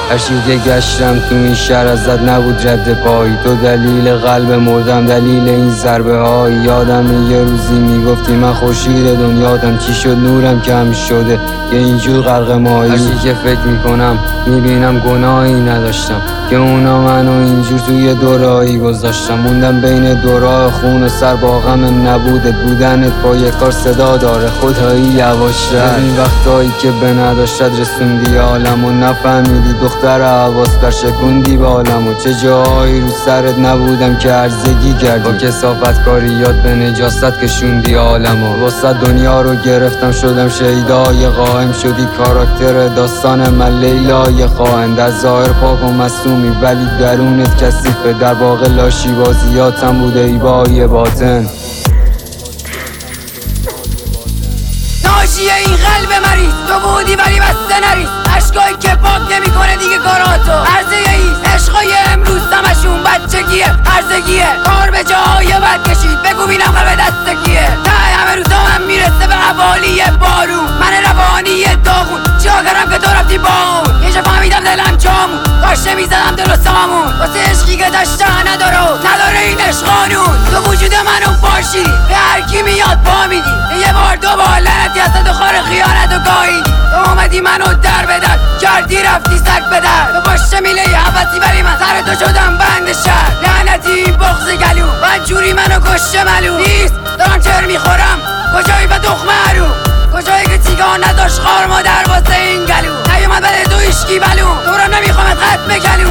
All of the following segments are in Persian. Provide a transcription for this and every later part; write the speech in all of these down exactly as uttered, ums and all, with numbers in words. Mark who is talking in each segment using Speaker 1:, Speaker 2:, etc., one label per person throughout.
Speaker 1: هرچی که گشتم تو این شهر ازت نبود رد پایی. تو دلیل قلب مردم، دلیل این ضربه های. یادم یه روزی میگفتی من خورشید دنیاتم، چی شد نورم کم شده یه اینجور غرق مایی. هرچی که فکر میکنم میبینم گناهی نداشتم که اونا منو اینجور توی دورایی گذاشتم. موندم بین دورای خون و سر با غم نبودت بودنت با یک کار صدا داره. خدایی یواشتر این وقتایی که به نداشتت رسوندی عالمو، نفهمیدی دختر حواس بر شکوندی بالمو. چه جایی رو سرت نبودم که عرضگی کردی، با کثافت کاریات به نجاست کشوندی عالمو. واسه دنیا رو گرفتم شدم شیدای قائم، شدی کاراکتر داستان من لیلای خائن. در ظاهر پاک و معصومی ولی درونت کثیفه، در واقع لاشی بازیاتم بوده ایبای باطن.
Speaker 2: ناشیه این قلب مریض تو بودی ولی بسته نریز، عشقایی که پاک نمی کنه دیگه کاراتو. عرضه ایست عشقای امروز همشون بچگیه، عرضگیه کار به جاهای بد کشید. بگو بینم قلب دست کیه؟ ته همه روزا هم میرسه به حوالی بارون. من روانی داغون چیکار کردم که تو رفتی با اون؟ یه جا فهمیدم دلم جامون، کاش نمیزدم دل و سامون. واسه عشقی که داشته نداره نداره این عشق قانون. تو وجود منو پاشیدی به هر کی میاد پا میدی. یه بار دو بار لعنتی هست تو خار خیانت و گاهیدی. تو اومدی منو در بدر کردی رفتی سگ بدر. تو باشه میله حوثی ولی من سر تو شدم بند شهر. لعنتی بغض گلو بدجوری منو کشته ملو. نیست دارم چر میخورم کجایی به دخمه رو، کجایی که تیگاه نداشت خار مادر واسه این گلو. نیومد بده تو ایشکی بلو، تو رو نمیخوامت ختم کلو.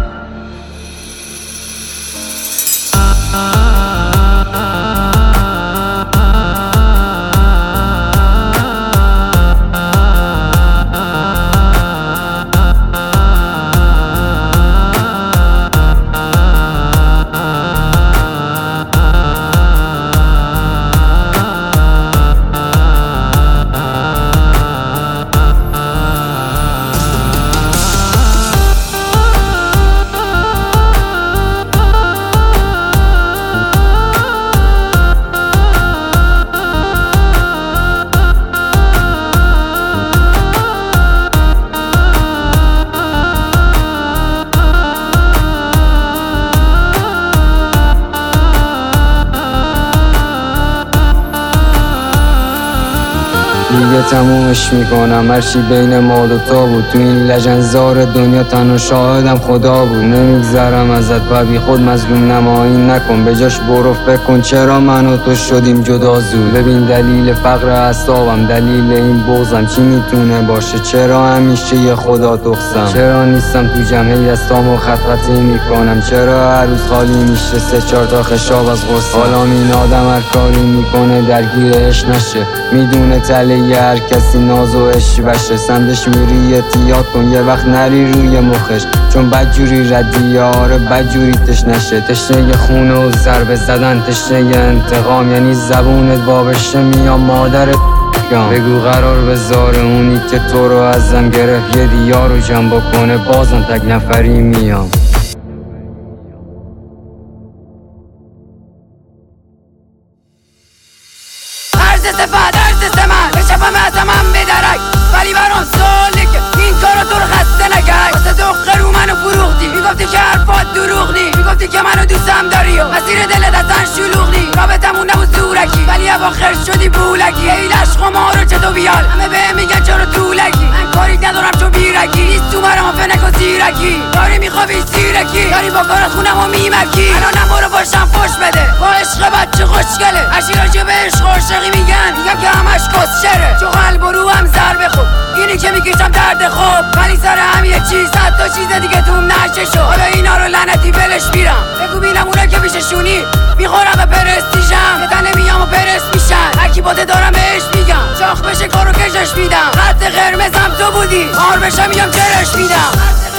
Speaker 1: دیگه تمومش میکنم، هرچی بین ما دوتا بود تو این لجنزار دنیا تنها شاهدم خدا بود. نمیگذرم ازت و بی خود مظلوم نمایی نکن، به جاش برو فکر کن چرا من و تو شدیم جدا زود. ببین دلیل فقر اعصابم، دلیل این بغضم چی میتونه باشه؟ چرا همیشه یه خدا تخصم؟ چرا نیستم تو جمعی دستامو خط خطی میکنم؟ چرا هر روز خالی میشه سه چهار تا خشاب از غصه؟ حالا این آدم هر کاری میکنه درگیرش نشه، میدونه تله یه هر کسی ناز و عشق بشه. سمتش میری احتیاط کن یه وقت نری روی مخش، چون بدجوری ردی آره بدجوری تشنشه. تشنه خون و ضربه زدن، تشنه انتقام، یعنی زبونت بابشه میام مادرت بگو قرار بذاره اونی که تو رو ازم گرفت یه دیار رو جنب کنه بازم تک نفری میام.
Speaker 2: عرض صفت عرض سمن به شفم از من بدرک، ولی برام ساله که این کارا تو رو خسته نکرد. واسه دخه رو منو فروختی، میگفتی که حرفات دروغ نی، میگفتی که منو دوستم داری و مسیر دلت اصلا شلوغ نی. رابطمون نبود زورکی ولی اواخر شدی بولکی. ای عشق ما رو چه تو بیال همه به میگن چرا طولکی. من کاری ندارم چون بیرکی نیست تو مرا فنک و زیرکی. داری میخوابی زیرکی، داری با کارت خونم و میمکی. الانم برو باشم فش بده با عشق بچه خوشگله. هرچی راجع به عشق عاشقی میگن میگم که همش کسچره، چون قلب و رو هم ضربه خوب اینی که میکشم درد خوب. ولی سر هم یه چیز صد تا چیز دیگه توم نشه شد. حالا اینا رو لعنتی بلش میرم، بگو بینم اونا که میششونی میخورم به پرستیژم. یه تنه میام و پرست میشن، هرکی باده دارم بهش میگم چاخ بشه کارو کشش میدم. خط قرمزم تو بودی مار بشم میام چرش میدم.